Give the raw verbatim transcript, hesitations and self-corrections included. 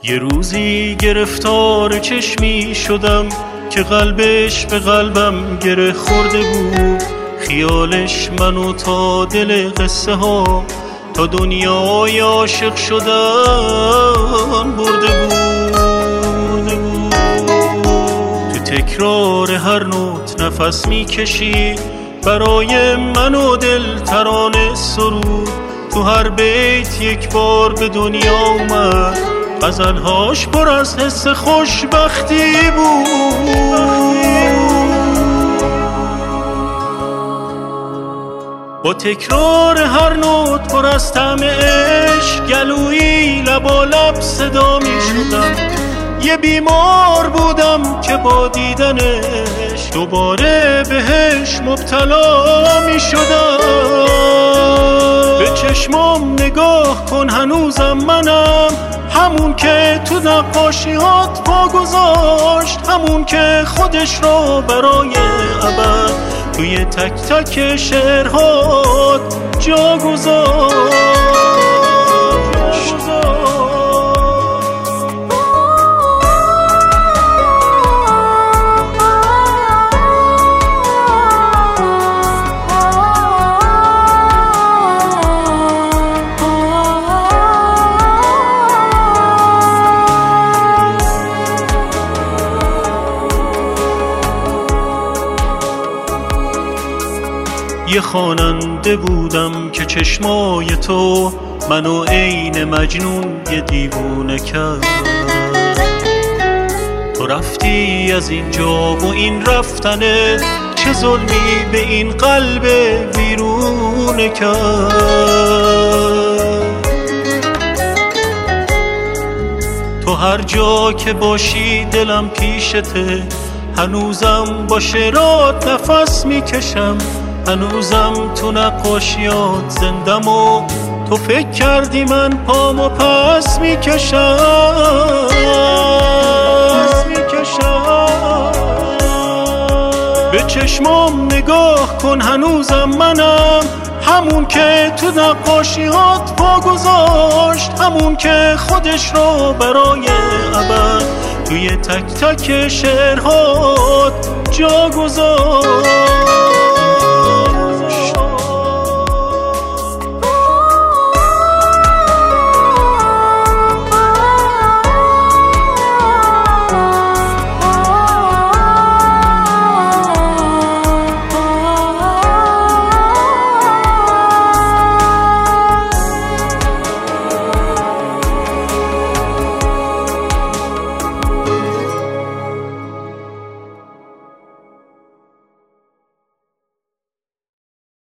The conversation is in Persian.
یه روزی گرفتار چشمی شدم که قلبش به قلبم گره خورده بود. خیالش منو تا دل قصه ها، تا دنیای عاشق شدن برده بود. تو تکرار هر نوت نفس میکشی برای من و دل ترانه سرود. تو هر بیت یک بار به دنیا اومد، غزلهاش پر از حس خوشبختی بود. با تکرار هر نوت پر از طعم عشق، گلویی لبا لب صدا می شدم. یه بیمار بودم که با دیدنش دوباره بهش مبتلا می شدم. به چشمام نگاه کن هنوزم منم، همون که تو نقاشیات پا گذاشت، همون که خودش رو برای ابد توی تک تک شعرهات جا گذاشت. یه خواننده بودم که چشمای تو منو عین مجنون یه دیوونه کرد. تو رفتی از اینجا و این رفتنه چه ظلمی به این قلب ویرونه کرد. تو هر جا که باشی دلم پیشته، هنوزم با شعرات نفس میکشم، هنوزم تو نقاشیات زندم و تو فکر کردی من پامو پس میکشم. به چشمام نگاه کن هنوزم منم، همون که تو نقاشیات پا گذاشت، همون که خودش رو برای ابد توی تک تک شعرهات جا گذاشت.